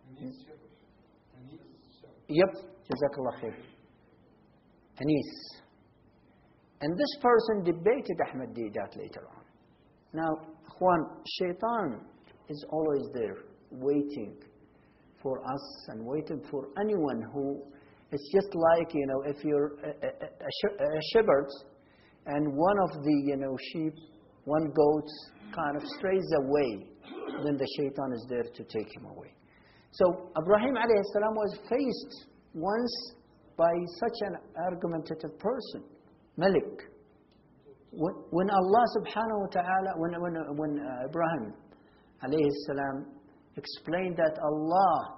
Yep, Jazakallah khair. Anis. And this person debated Ahmed Didat later on. Now, Ikhwan, Shaitan is always there, waiting for us and waiting for anyone who, it's just like, if you're a shepherd and one of the, sheep, one goat kind of strays away, then the Shaitan is there to take him away. So, Ibrahim alayhi salam was faced once by such an argumentative person. Malik. When Allah subhanahu wa ta'ala, when Ibrahim alayhi salam explained that Allah,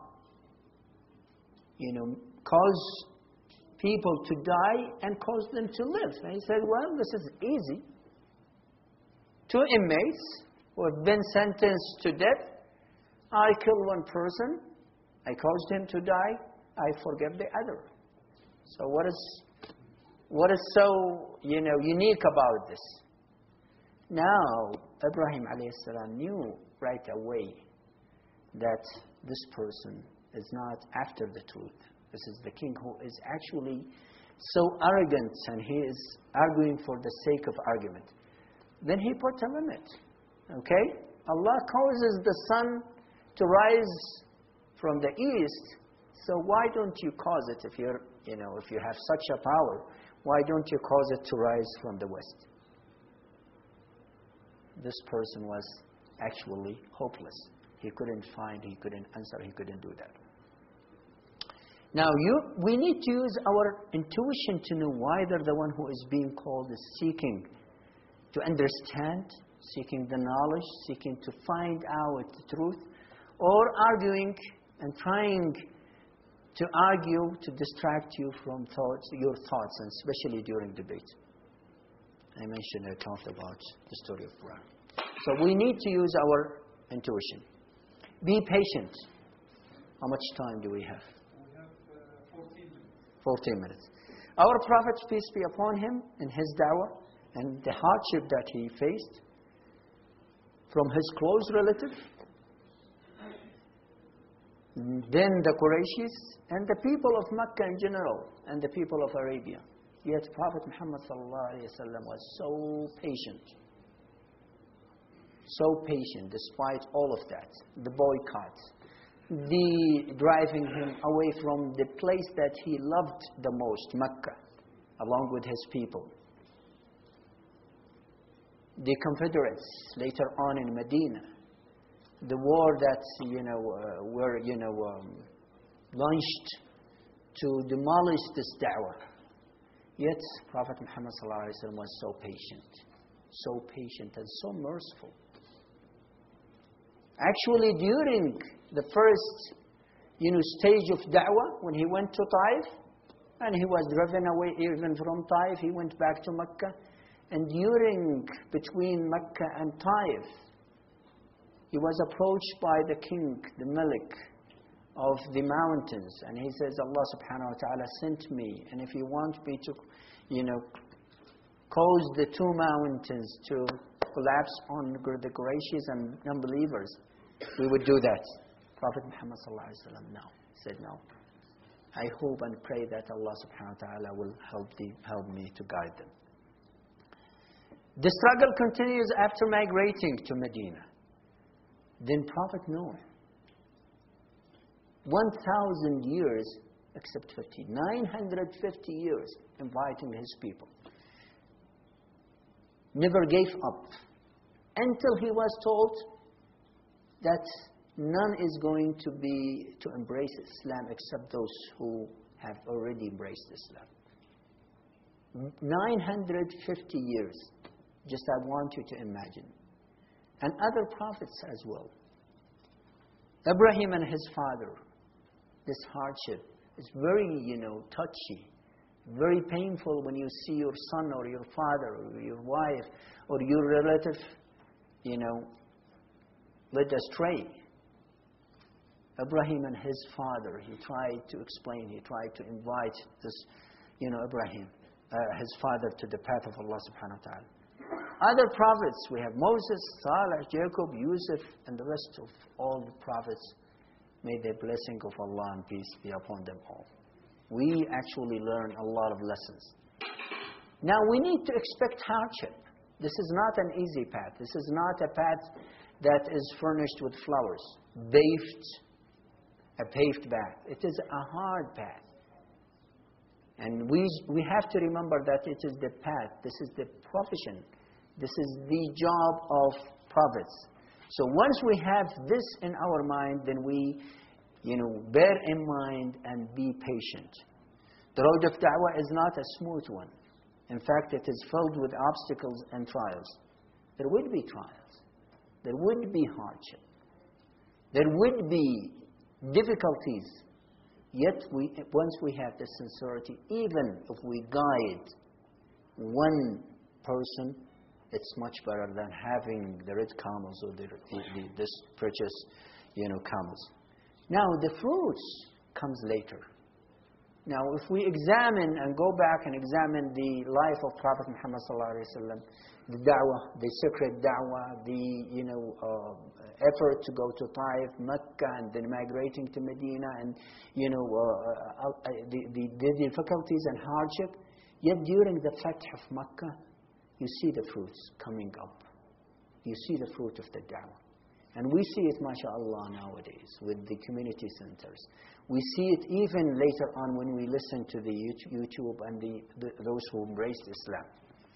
caused people to die and caused them to live. And he said, well, this is easy. Two inmates who have been sentenced to death, I kill one person, I caused him to die, I forgive the other. So what is so, unique about this? Now, Ibrahim alayhi salam knew right away that this person is not after the truth. This is the king who is actually so arrogant, and he is arguing for the sake of argument. Then he put a limit. Okay? Allah causes the sun to rise from the east, so why don't you cause it if you're, if you have such a power? Why don't you cause it to rise from the west? This person was actually hopeless. He couldn't answer, he couldn't do that. Now, we need to use our intuition to know whether the one who is being called is seeking to understand, seeking the knowledge, seeking to find out the truth, or arguing and trying to argue to distract you from your thoughts, and especially during debate. I mentioned, I talked about the story of Quran. So we need to use our intuition. Be patient. How much time do we have? We have 14 minutes. 14 minutes. Our Prophet, peace be upon him, in his da'wah and the hardship that he faced from his close relative, then the Qurayshis, and the people of Mecca in general, and the people of Arabia. Yet Prophet Muhammad ﷺ was so patient. So patient despite all of that. The boycott, the driving him away from the place that he loved the most, Mecca, along with his people. The Confederates later on in Medina. The war that were launched to demolish this da'wah. Yet Prophet Muhammad ﷺ was so patient and so merciful. Actually, during the first, stage of da'wah when he went to Taif, and he was driven away even from Taif. He went back to Mecca, and between Mecca and Taif, he was approached by the king, the Malik of the mountains, and he says, Allah subhanahu wa ta'ala sent me, and if you want me to, cause the two mountains to collapse on the Qurayshis and unbelievers, we would do that. Prophet Muhammad sallallahu alaihi wasallam, no, said no. I hope and pray that Allah subhanahu wa ta'ala will help me to guide them. The struggle continues after migrating to Medina. Then Prophet Noah, 1,000 years, except 50, 950 years, inviting his people. Never gave up until he was told that none is going to embrace Islam except those who have already embraced Islam. 950 years, just I want you to imagine. And other prophets as well. Abraham and his father, this hardship is very, touchy, very painful when you see your son or your father or your wife or your relative, led astray. Abraham and his father, he tried to explain, he tried to invite this, Abraham, his father, to the path of Allah subhanahu wa ta'ala. Other prophets, we have Moses, Salih, Jacob, Yusuf, and the rest of all the prophets. May the blessing of Allah and peace be upon them all. We actually learn a lot of lessons. Now we need to expect hardship. This is not an easy path. This is not a path that is furnished with flowers, a paved path. It is a hard path. And we have to remember that it is the path. This is the profession. This is the job of prophets. So once we have this in our mind, then we, bear in mind and be patient. The road of da'wah is not a smooth one. In fact, it is filled with obstacles and trials. There would be trials. There would be hardship. There would be difficulties. Yet, once we have the sincerity, even if we guide one person, it's much better than having the red camels or this precious, camels. Now, the fruits comes later. Now, if we examine and go back and examine the life of Prophet Muhammad sallallahu alaihi wasallam, the da'wah, the secret da'wah, the effort to go to Taif, Mecca, and then migrating to Medina, and the difficulties and hardship. Yet during the Fath of Mecca, you see the fruits coming up. You see the fruit of the da'wah. And we see it, mashallah, nowadays with the community centers. We see it even later on when we listen to the YouTube and those who embraced Islam.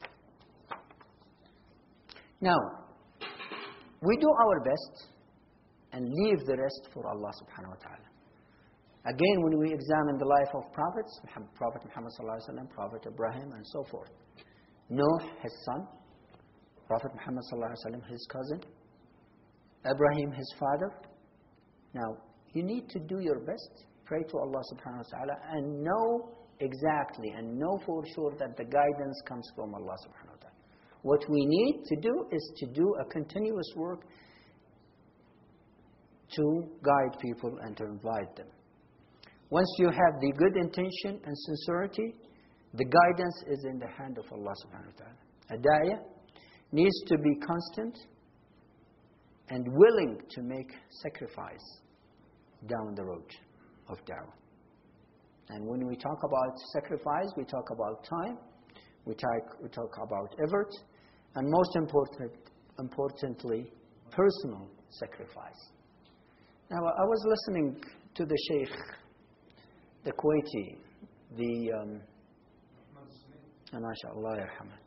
Now, we do our best and leave the rest for Allah subhanahu wa ta'ala. Again, when we examine the life of prophets, Prophet Muhammad sallallahu alaihi wasallam, Prophet Ibrahim, and so forth. Noah, his son. Prophet Muhammad sallallahu alaihi wasallam, his cousin. Abraham, his father. Now, you need to do your best, pray to Allah subhanahu wa ta'ala, and know exactly and know for sure that the guidance comes from Allah subhanahu wa ta'ala. What we need to do is to do a continuous work to guide people and to invite them. Once you have the good intention and sincerity, the guidance is in the hand of Allah subhanahu wa ta'ala. A da'iyah needs to be constant and willing to make sacrifice down the road of da'wah. And when we talk about sacrifice, we talk about time, we talk about effort, and most importantly, personal sacrifice. Now, I was listening to the Sheikh, the Kuwaiti, MashaAllah yarhamah.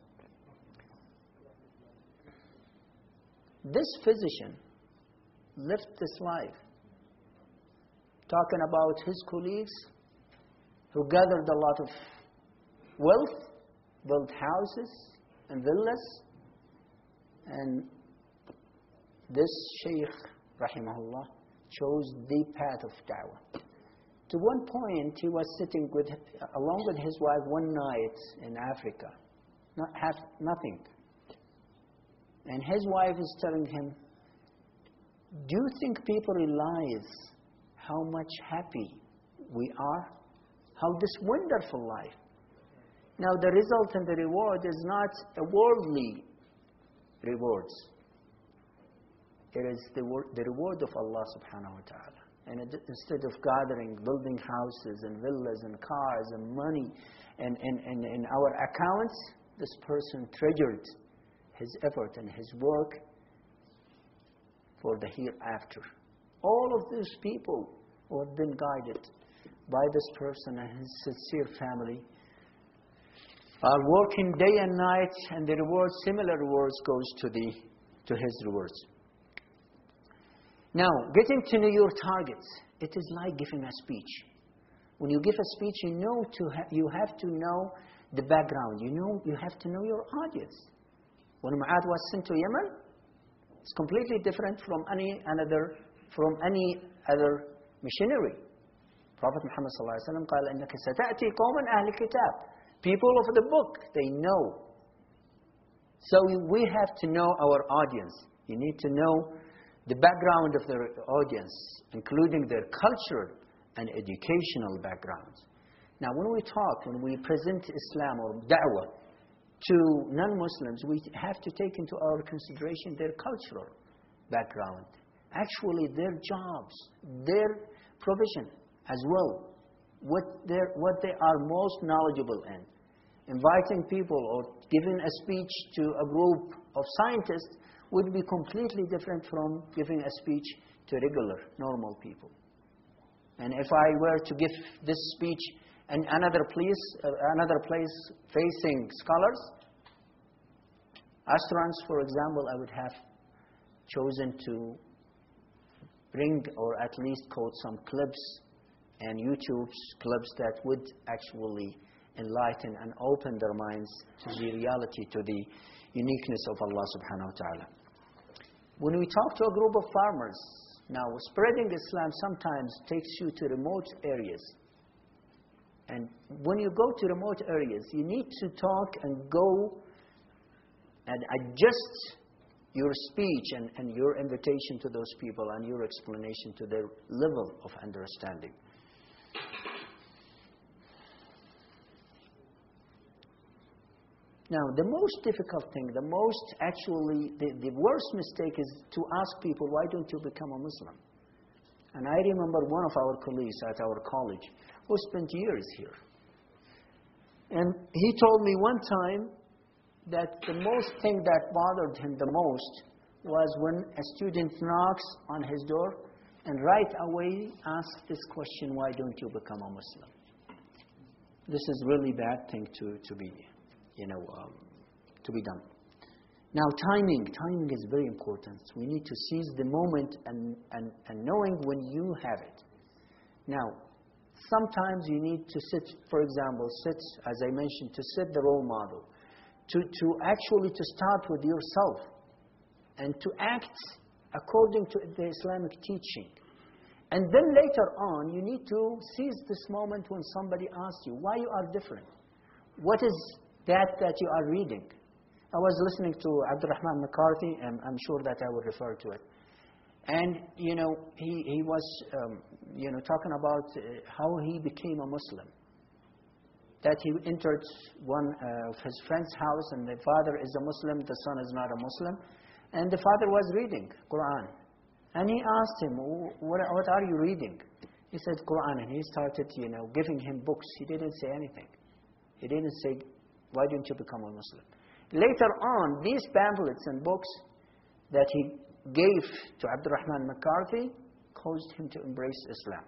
This physician lived this life, talking about his colleagues who gathered a lot of wealth, built houses and villas, and this Shaykh, rahimahullah, chose the path of da'wah. To one point, he was sitting along with his wife one night in Africa, nothing. And his wife is telling him, do you think people realize how much happy we are? How this wonderful life. Now the result and the reward is not a worldly rewards. It is the reward of Allah subhanahu wa ta'ala. And instead of gathering, building houses and villas and cars and money and in our accounts, this person treasured his effort and his work for the hereafter. All of these people who have been guided by this person and his sincere family are working day and night, and the rewards, similar rewards, goes to his rewards. Now, getting to know your targets, it is like giving a speech. When you give a speech, you have to know the background. You have to know your audience. When Mu'adh was sent to Yemen, it's completely different from any other missionary. Prophet Muhammad sallallahu alaihi wasallam قال إنك ستأتي قوما أهل الكتاب. People of the book, they know. So we have to know our audience. You need to know the background of their audience, including their cultural and educational backgrounds. Now, when we present Islam or da'wah to non-Muslims, we have to take into our consideration their cultural background, actually their jobs, their provision as well, what they are most knowledgeable in. Inviting people or giving a speech to a group of scientists would be completely different from giving a speech to regular, normal people. And if I were to give this speech in another place facing scholars, astronauts, for example, I would have chosen to bring or at least quote some clips and YouTube clips that would actually enlighten and open their minds to the reality, to the uniqueness of Allah subhanahu wa ta'ala. When we talk to a group of farmers, now spreading Islam sometimes takes you to remote areas. And when you go to remote areas, you need to talk and go and adjust your speech and your invitation to those people and your explanation to their level of understanding. Now, the most difficult thing, the worst mistake is to ask people, why don't you become a Muslim? And I remember one of our colleagues at our college who spent years here. And he told me one time that the most thing that bothered him the most was when a student knocks on his door and right away asks this question, why don't you become a Muslim? This is really bad thing to be done. Now, timing is very important. We need to seize the moment and knowing when you have it. Now, sometimes you need to sit, for example, as I mentioned, to set the role model, to actually start with yourself and to act according to the Islamic teaching. And then later on, you need to seize this moment when somebody asks you why you are different. What is that you are reading? I was listening to Abdurrahman McCarthy, and I'm sure that I will refer to it. And, he was, talking about how he became a Muslim. That he entered one of his friend's house, and the father is a Muslim, the son is not a Muslim. And the father was reading Quran. And he asked him, what are you reading? He said, Quran. And he started, giving him books. He didn't say anything. He didn't say, why don't you become a Muslim? Later on, these pamphlets and books that he gave to Abdurrahman McCarthy caused him to embrace Islam.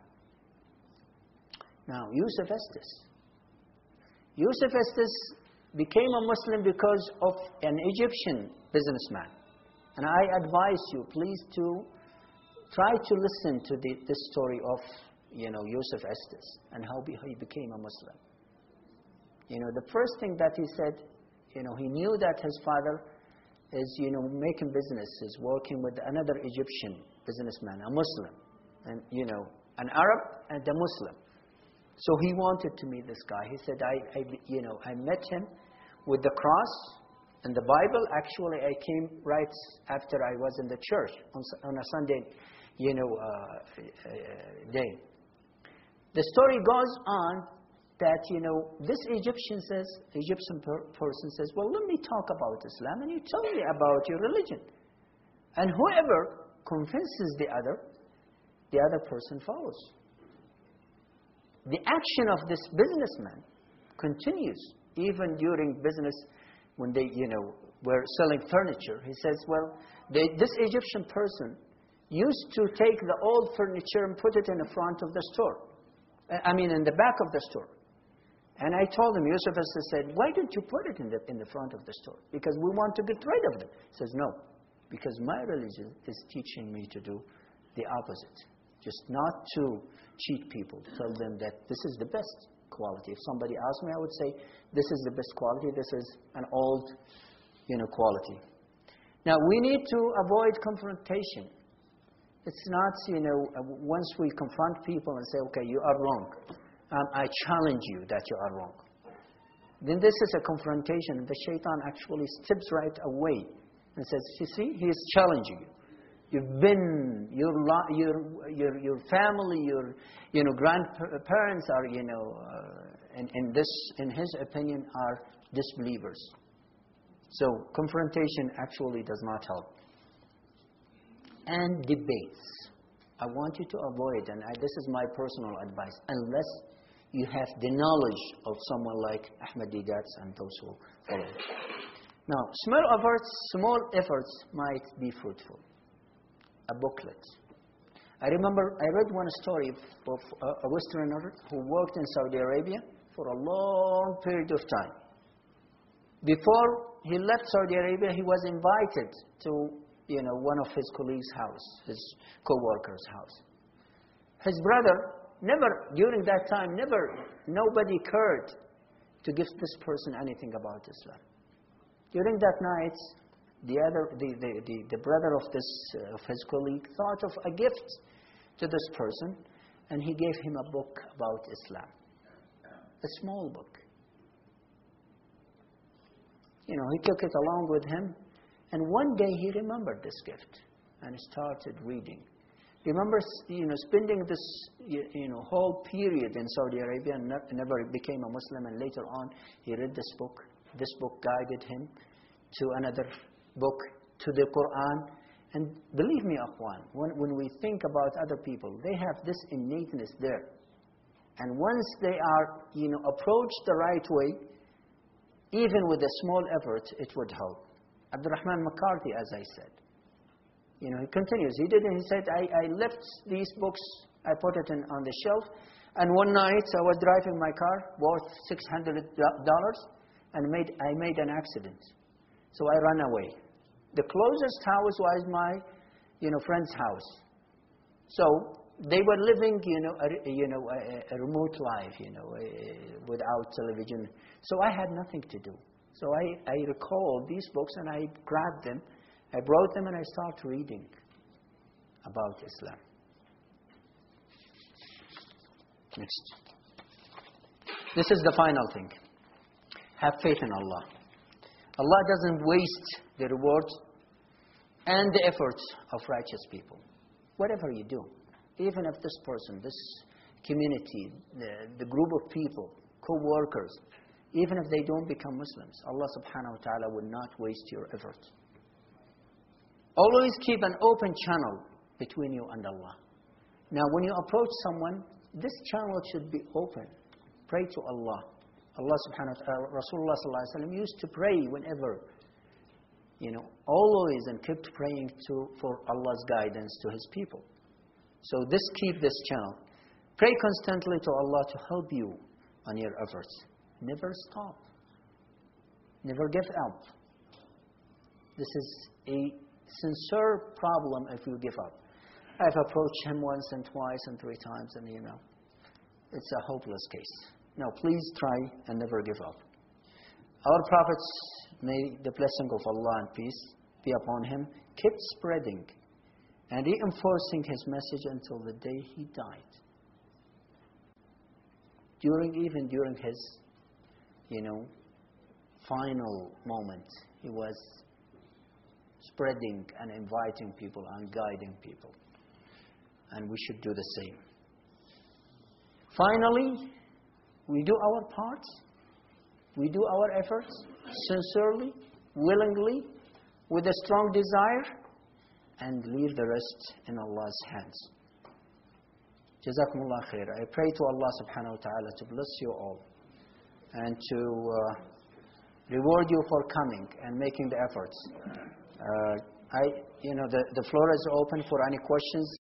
Now, Yusuf Estes. Yusuf Estes became a Muslim because of an Egyptian businessman. And I advise you, please, to try to listen to this story of, Yusuf Estes and how he became a Muslim. The first thing that he said, he knew that his father is, making businesses, working with another Egyptian businessman, a Muslim. and an Arab and a Muslim. So he wanted to meet this guy. He said, I met him with the cross and the Bible. Actually, I came right after I was in the church on a Sunday, day. The story goes on that, this Egyptian person says, well, let me talk about Islam and you tell me about your religion. And whoever convinces the other person follows. The action of this businessman continues even during business when they, were selling furniture. He says, well, this Egyptian person used to take the old furniture and put it in the front of the store. In the back of the store. And I told him, Yusuf said, why don't you put it in the front of the store? Because we want to get rid of them. He says, no, because my religion is teaching me to do the opposite. Just not to cheat people. Tell them that this is the best quality. If somebody asked me, I would say, this is the best quality. This is an old, quality. Now, we need to avoid confrontation. It's not, once we confront people and say, okay, you are wrong. I challenge you that you are wrong. Then this is a confrontation. The shaitan actually steps right away and says, you see, he is challenging you. You've been, your family, your grandparents are, in his opinion, are disbelievers. So confrontation actually does not help. And debates. I want you to avoid, and this is my personal advice, unless you have the knowledge of someone like Ahmadi Gats and those who follow. Now, small efforts might be fruitful. A booklet. I remember I read one story of a Westerner who worked in Saudi Arabia for a long period of time. Before he left Saudi Arabia, he was invited to one of his colleagues' house, his co-worker's house. His brother during that time, nobody cared to give this person anything about Islam. During that night, the brother of his colleague thought of a gift to this person, and he gave him a book about Islam, a small book. He took it along with him, and one day he remembered this gift and started reading. Remember, spending this, whole period in Saudi Arabia and never became a Muslim, and later on he read this book. This book guided him to another book, to the Quran. And believe me, Akhwan, when we think about other people, they have this innateness there. And once they are, approached the right way, even with a small effort, it would help. Abdurrahman McCarthy, as I said. He continues. He said, I left these books, I put it on the shelf, and one night I was driving my car worth $600, and I made an accident. So I ran away. The closest house was my, friend's house. So they were living, a remote life, without television. So I had nothing to do. So I recalled these books and I grabbed them, I brought them and I started reading about Islam. Next. This is the final thing. Have faith in Allah. Allah doesn't waste the rewards and the efforts of righteous people. Whatever you do, even if this person, this community, the group of people, co-workers, even if they don't become Muslims, Allah subhanahu wa ta'ala will not waste your efforts. Always keep an open channel between you and Allah. Now, when you approach someone, this channel should be open. Pray to Allah. Allah subhanahu wa ta'ala, Rasulullah sallallahu alaihi wasallam used to pray whenever, always, and kept praying for Allah's guidance to His people. So keep this channel. Pray constantly to Allah to help you on your efforts. Never stop. Never give up. This is a sincere problem if you give up. I've approached him once and twice and 3 times, and it's a hopeless case. No, please try and never give up. Our prophets, may the blessing of Allah and peace be upon him, kept spreading and reinforcing his message until the day he died. Even during his, final moment, he was spreading and inviting people and guiding people. And we should do the same. Finally, we do our part. We do our efforts sincerely, willingly, with a strong desire, and leave the rest in Allah's hands. Jazakumullah khair. I pray to Allah subhanahu wa ta'ala to bless you all and to reward you for coming and making the efforts. The floor is open for any questions.